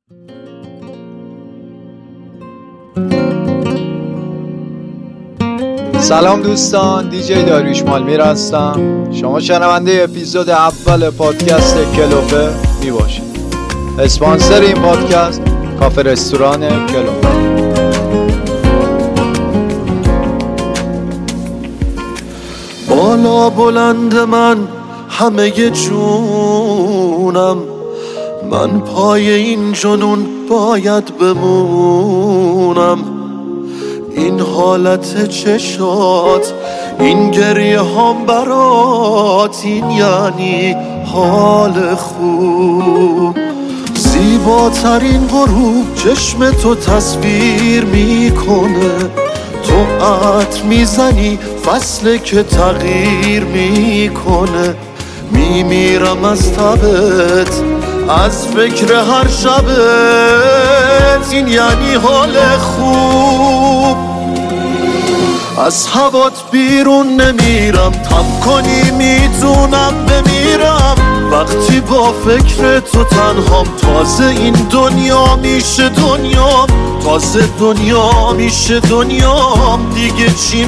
سلام دوستان، دیجی داریوش مالمیر هستم. شما شنونده اپیزود اول پادکست کلوپه می باشید. اسپانسر این پادکست کافه رستوران کلوپه. بالا بلند من همه جونم، من پای این جنون باید بمونم. این حالت چشات، این گریه هم برات، این یعنی حال خوب. زیباترین غروب چشم تو تصویر میکنه، تو عطر میزنی فصل که تغییر میکنه. میمیرم از تبت، از فکر هر شبت، این یعنی حال خوب. از هوات بیرون نمیرم، تم کنی میتونم بمیرم. وقتی با فکر تو تنهام، تازه این دنیا میشه دنیام، تازه دنیا میشه دنیام. دیگه چی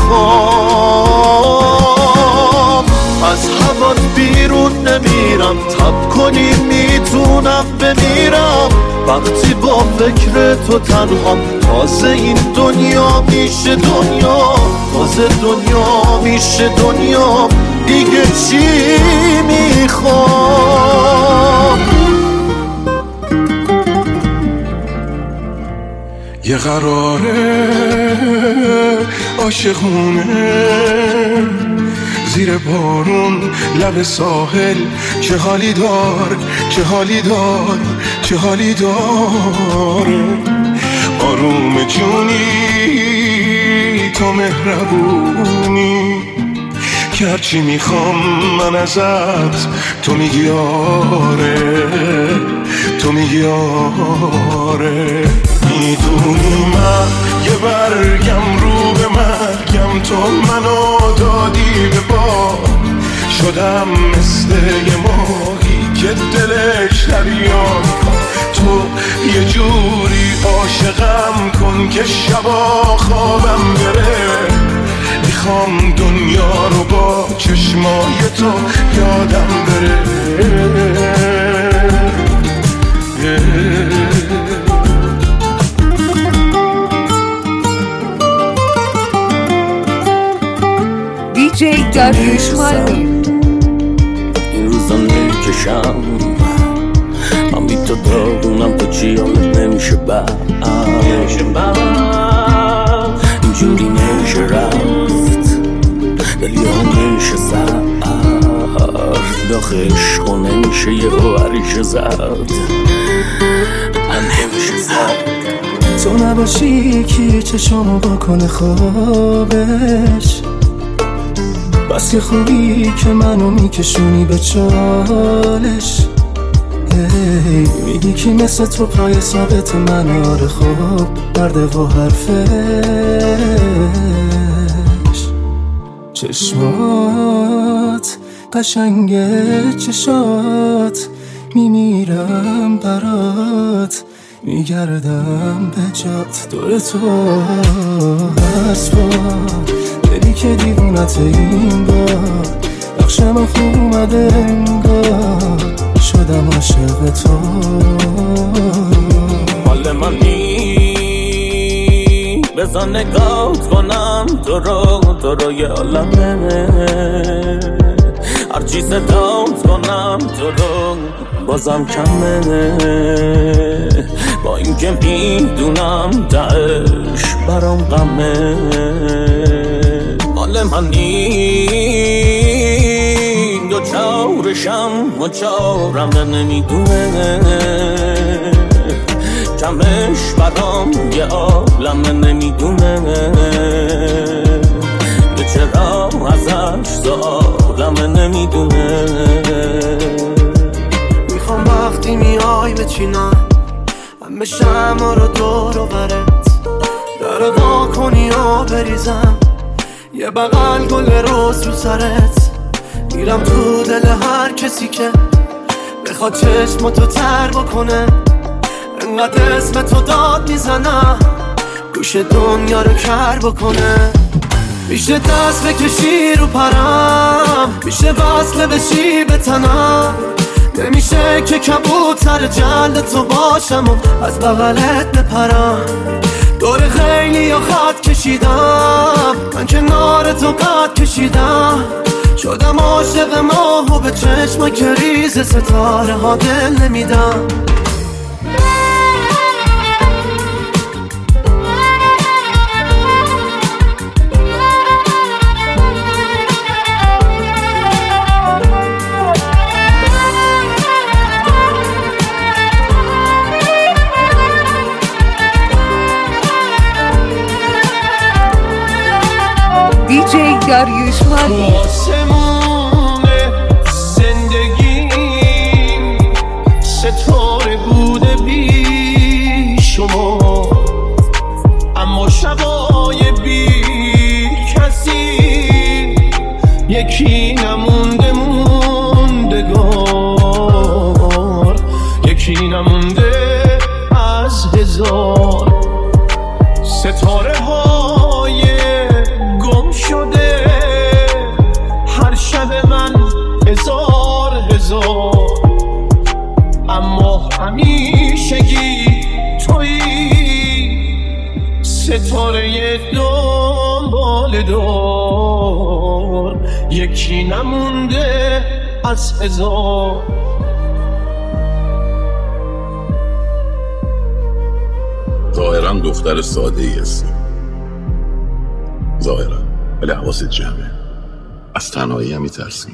میخوام؟ از هوات بیرون نمیرم، تب کنی میتونم بمیرم. وقتی با فکر تو تنهام، تازه این دنیا میشه دنیا، تازه دنیا میشه دنیا. دیگه چی میخوام؟ یه قراره عاشقونه زیر بارون لب ساحل، چه حالی دار، چه حالی دار، چه حالی دار. آروم جونی تو مهربونی، که هرچی میخوام من ازت تو میگی آره، تو میگی آره. میدونی من یه برگم رو به مرگم، تو منو دادی به باد. شدم مثل یه ماهی که دلش دریا، تو یه جوری عاشقم کن که شبا خوابم بره. میخوام دنیا رو با چشمای تو یادم بره. دیجی داریوش مالمیر. این روزا نمیکشم، من بی تو داغونم، تو چی حالت نمیشه بعد، اینجوری نمیشه رفت، دلی ها نمیشه زد، داخل عشق و نمیشه یه هوریشه زد، نمیشه زد. تو نباشی کی چشمو بکنه خوابش، بس یه خوبی که منو میکشونی به چالش. میگی کی مثل تو پای ثابت من، آره خب مرده و حرفش. چشمات قشنگه، چشات میمیرم برات، میگردم به جات دور تو هست. با دلی که دیوونت این بار، نقش من خوب اومده انگار، شدم عاشق تو. حال من نی بزن نگاهت کنم تو رو یه عالمه، هرچی صدات کنم تو رو بازم کمه. با این که میدونم دعش برام غمه. حال من این دو چارشم و چارم نمیدونه، کمش برام یه عالمه نمیدونه، که چرا ازش سوالمه نمیدونه. میخوام وقتی میای بچینم همه شمع رو دور و برت، در وا کنی و بریزم یه بغل گل روز رو سرت. میرم تو دل هر کسی که بخواد چشماتو تر بکنه، انقدر اسم تو داد میزنم گوش دنیا رو کر بکنه. میشه دست بکشی رو پرم، میشه وصله بشی به تنم، نمیشه که کبوتر جلد تو باشم و از بغلت بپرم. دور خیلی یا خط کشیدم، من کنار تو قد کشیدم، شدم عاشق ماه و به چشم کریز ستاره ها دل نمیدم. دیجی داریوش مالی. آسمون زندگیم ستاره بوده بی شما، اما شبای بی کسی یکی نمونده موندگار، یکی نمونده از هزار ستاره های گم شده. هر شب من هزار هزار، اما همیشگی تویی ستاره دنبال دار، یکی نمونده از هزار. ظاهرا دختر ساده ای هستی، ظاهرا، ولی حواست جمعه. از تنهایی هم میترسی.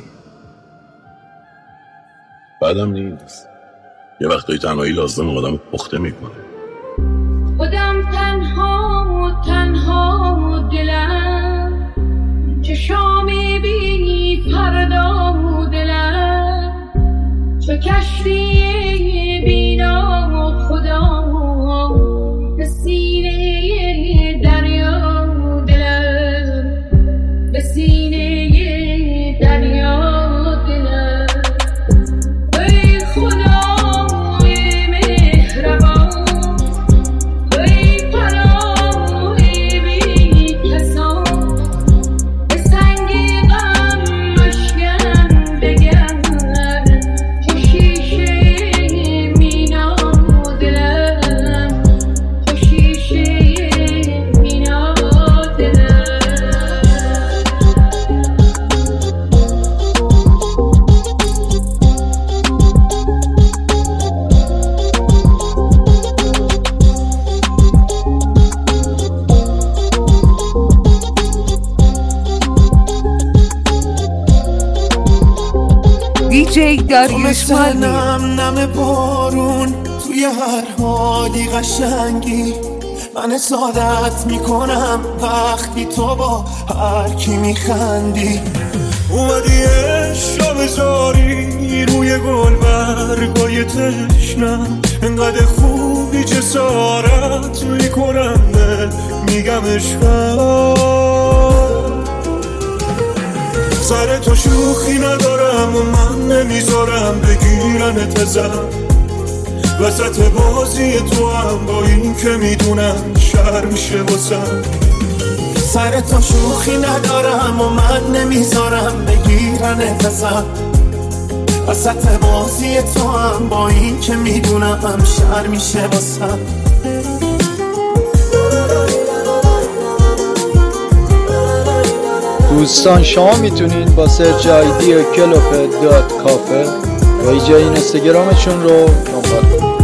بعدم نیست، یه وقتایی تنهایی لازم آدم پخته میکنه. خودم تنها و تنها و دلم چشامی بی فردا و دلم چه کشتی بینا و خدا به سینه دریا و دلم، به سینه دریا و دلم. ای خدای مهربان، ای پناه بی کسان، به سنگ غم مشکن بگر چو شیشه مینا و دلم، چو شیشه مینا و دلم. دیجی داریوش مالی. نم بارون توی هر حالی قشنگی، من سعادت میکنم وقتی تو با هر کی میخندی. اومدی عشق بذاری روی گل برگای تشنم، انقدر خوبی جسارت میکنم میگم عشقم. سر تو شوخی ندارم و من نمیذارم بگیرنت ازم، وسط بازی تو هم با این که میدونم شر میشه واسم. سر تو شوخی ندارم و من نمیذارم بگیرنت ازم، وسط بازی تو هم با این که میدونم شر میشه واسم. دوستان شما میتونین با سرچ آیدی کلوپه.کافه و ایجای اینستاگرامشون رو دنبال کنید.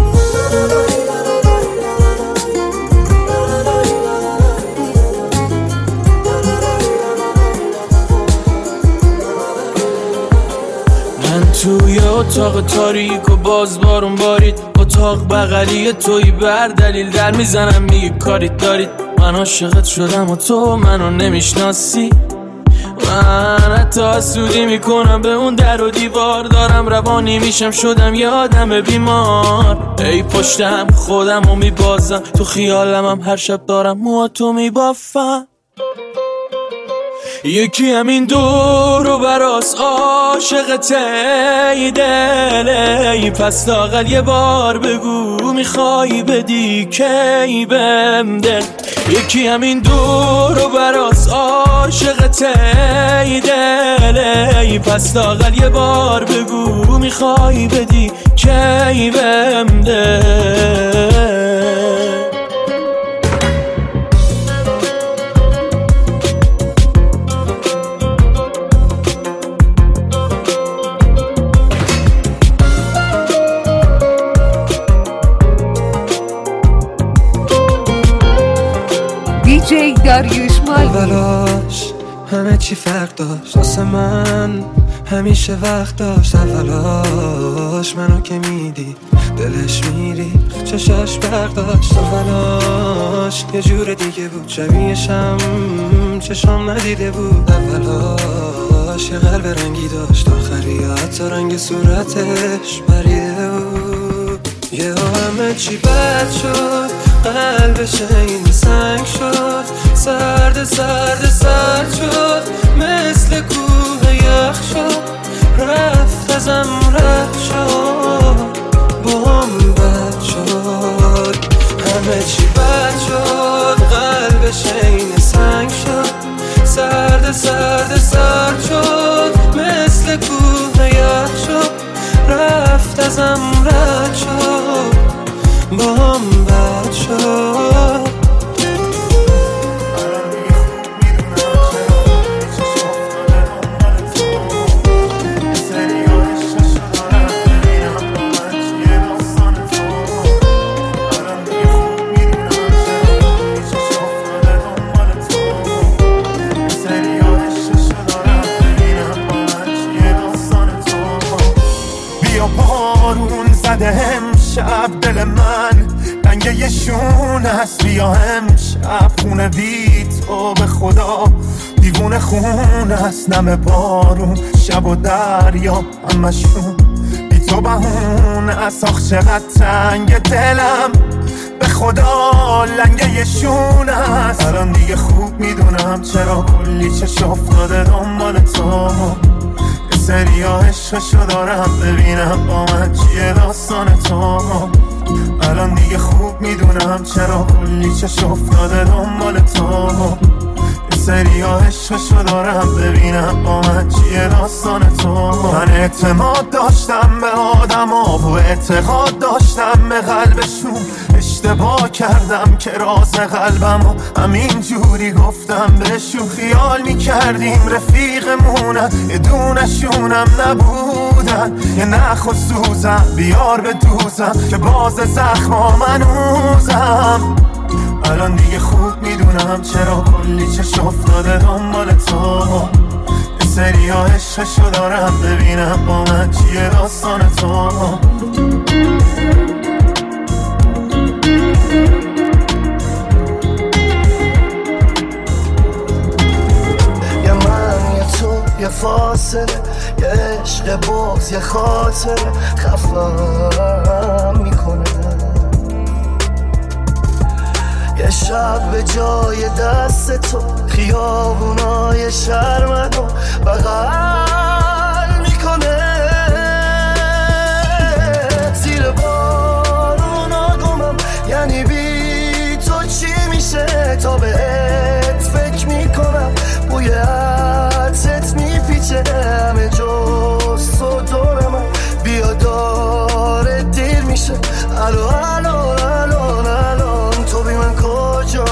من توی اتاق تاریک و باز بارون بارید، اتاق بغلی توی بر دلیل در میزنم میگی کاریت دارید. من عاشقت شدم و تو منو نمیشناسی، من حتی حسودی میکنم به اون در و دیوار، دارم روانی میشم شدم یه آدم بیمار. ای پشتم خودم رو میبازم، تو خیالم هم هر شب دارم موهاتو میبافم. یکی همین دور و براس عاشقت ای دل، ای پس لااقل یه بار بگو میخوای بدی کی بهم دل. یکی همین دور و براس عاشقت ای دل، ای پس لااقل یه بار بگو میخوای بدی کی بهم دل. دیجی داریوش مالمی. اولاش همه چی فرق داشت واسه من، همیشه وقت داشت. اولاش منو که میدی دلش میری، چشاش برق داشت. اولاش یه جور دیگه بود، شبیهشم چشام ندیده بود. اولاش یه قلب رنگی داشت، آخری حتی رنگ صورتش پریده بود. یه همه چی بد شد، قلبش این سنگ شد، سرد سرد سرد شد، مثل کوه یخ شد، رفت ازم رد شد، با هم بد شد. همه چی بد شد، قلبش این سنگ شد، سرد سرد سرد شد، مثل کوه یخ شد، رفت ازم رد شد، با هم بد شد. امشب دل من رنگ یه شون هست، بیا امشب خونه بی تو به خدا دیوونه خون هست. نم بارون شب و دریا همشون بی تو بهون است. آخ چقدر تنگ دلم به خدا لنگ یه شون هست. الان دیگه خوب میدونم چرا کلی چش افتاده دنبال تو. سریا عشقشو دارم ببینم با من چیه داستان تو. الان دیگه خوب میدونم چرا کلی چش افتاده دنبال تو. سریا عشقشو دارم ببینم با من چیه داستان تو. من اعتماد داشتم به آدما و اعتقاد داشتم به قلبشون، اشتباه کردم که راز قلبم و همین جوری گفتم بهشون. خیال میکردیم رفیقمونن، یه دونشونم نبودن. یه نخ و سوزم بیار به دوزم که باز زخما منوزم. الان دیگه خوب میدونم چرا کلی چش افتاده دنبال تو. سریا عشقشو دارم ببینم با من چیه داستان تو. یه من یه تو یه فاصله، یه عشق باز یه خاطره خفم میکنه. یه شب به جای دست تو خیابونای شرمنو بغل میکنه. زیر بارونا گمم یعنی بی تو چی میشه، تا بهت فکر میکنم بوی عطرت میپیچه همه جز تو دور من. بیا داره دیر میشه، الان تو بی من کجایی؟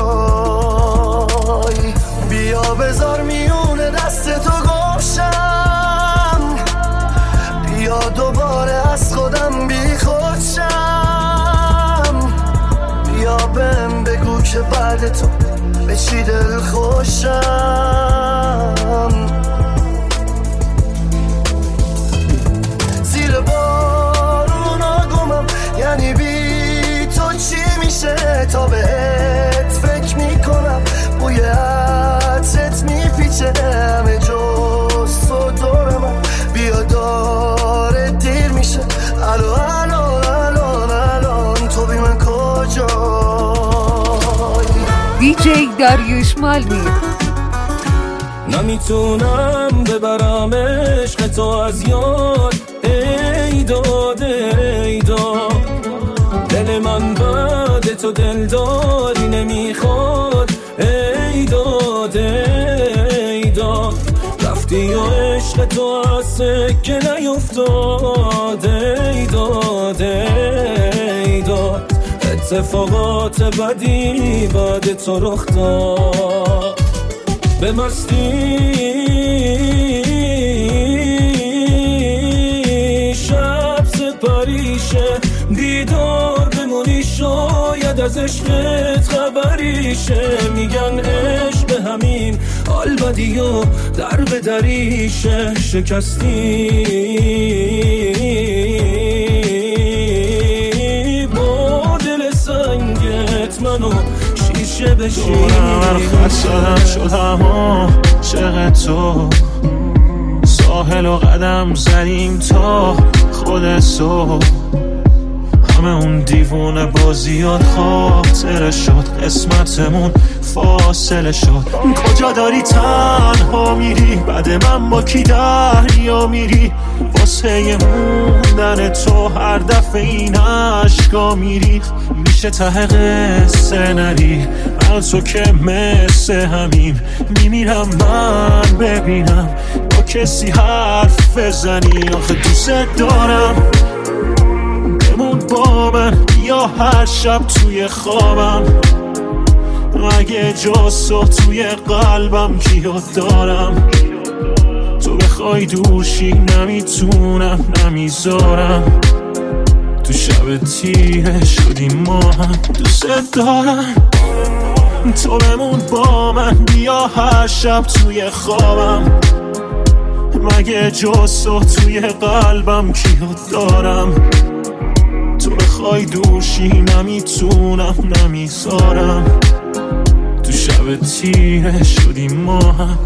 بیا بذار میونه دست تو گوشم، بیا دوباره از خودم بی خودشم. بیا بهم بگو که بعد تو به چی دل خوشم. زیر بارونا گمم یعنی بی تو چی میشه، تا بهت فکر میکنم بوی عطرت میپیچه همه جز تو دور من. بیا داره دیر میشه، الان تو بی من کجایی؟ دیجی داریوش مالمی. نمیتونم ببرم عشق تو از یاد. ای داد ای داد دل من بعد تو دلداری نمیخواد. ای داد ای داد رفتی و عشق تو از سکه نیفتاد. ای داد ای داد اتفاقات بدی بعد تو رخ داد. به مستی شب سپریشه دیدار بمونی شاید از عشقت خبریشه. میگن عشق به همین حال بدی و در به دریشه. شکستی با دل سنگت منو شیشه بشی. خط شدم عاشق تو، ساحل و قدم زدیم تا خود صبح. همه اون دیوونه بازیات خاطره شد، قسمتمون فاصله شد. کجا داری تنها میری بعد من با کی دریا میری؟ واسه موندن تو هر دفعه این عشقا میری. میشه ته قصه نری من تو که مثل همیم. میمیرم من ببینم با کسی حرف بزنی. آخه دوست دارم بمون با من، بیا هر شب توی خوابم. اگه جز تو توی قلبم کیو دارم؟ تو بخوای دورشی نمیتونم نمیذارم. تو شب تیره شدیم ما هم، دوست دارم تو بمون با من، بیا هر شب توی خوابم. مگه جز تو توی قلبم کیو دارم؟ تو بخوای دورشی نمیتونم نمیذارم. تو شب تیره شدیم ما هم.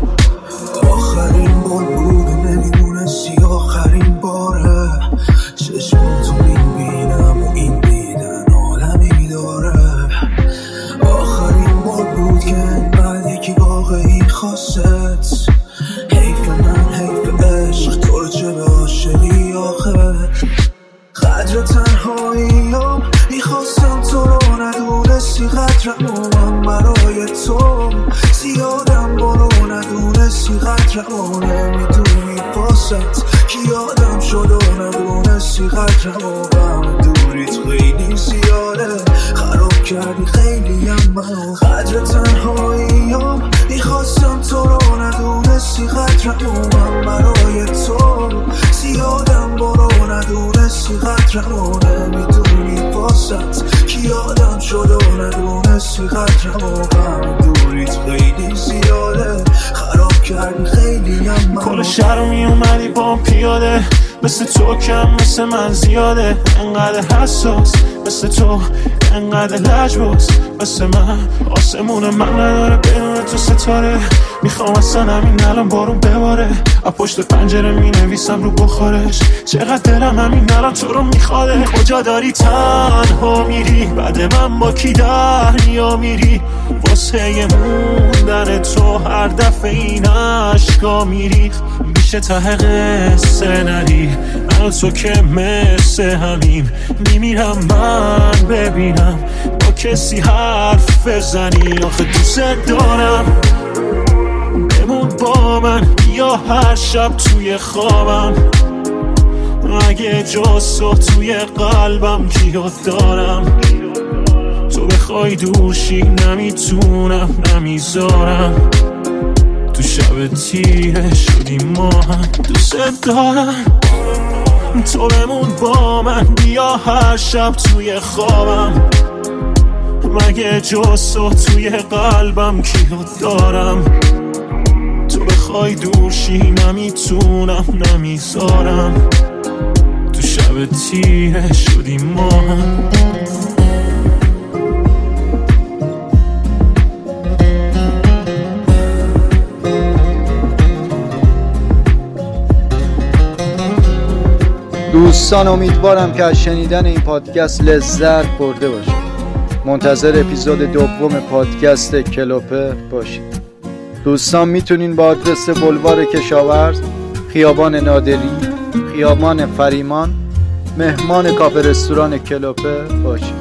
آخرین بار بود و نمیدونستی آخرین باره. چشم تو میبینم و این دیدن عالمی داره. آخرین بار بود که بعد یکی واقعی خواست. حیف من حیف عشق تو رو چه به عاشقی آخه. قدر تنهاییم میخواستم تو رو ندونستی قدرم و من برای تو زیادم برو ندونستی قدرم و نمیدونی باست کی یادم شد و ندونستی قدرم و غم دوریت خیلی زیاده. خراب کردی خیلی هم منو. قدر تنهاییم میخواستم تو رو ندونستی قدرم و من برای تو زیادم برو ندونستی قدرم و نمیدونی باست کی یادم شد و ندونستی قدرم و غم دوریت خیلی زیاده. خراب کردی خیلی هم منو. کل شهر میومدی با پیاده، مثل تو کم مثل من زیاده. انقدر حساس مثل تو، انقدر لجباز مثل من. آسمون من نداره بدون تو ستاره. میخوام اصلا همین الان بارون بباره. از پشت پنجره مینویسم رو بخارش. چقدر دلم همین الان تو رو میخواده. کجا داری تنها میری بعد من با کی دریا میری؟ واسه موندن تو هر دفعه این عشقا میری. میشه ته قصه نری من تو که مثل همیم. میمیرم من ببینم با کسی حرف بزنی. آخه دوست دارم بمون با من، بیا هر شب توی خوابم. اگه جز تو توی قلبم کیو دارم؟ تو بخوای دورشی نمیتونم نمیذارم. تو شب تیره شدیم ما هم، دوست دارم تو بمون با من، بیا هر شب توی خوابم. مگه جز تو توی قلبم کیو دارم؟ تو بخوای دورشی نمیتونم نمیذارم. تو شب تیره شدیم ما هم. دوستان امیدوارم که از شنیدن این پادکست لذت برده باشید. منتظر اپیزود دوم پادکست کلوپه باشید. دوستان میتونین با آدرس بلوار کشاورز، خیابان نادری، خیابان فریمان، مهمان کافه رستوران کلوپه باشید.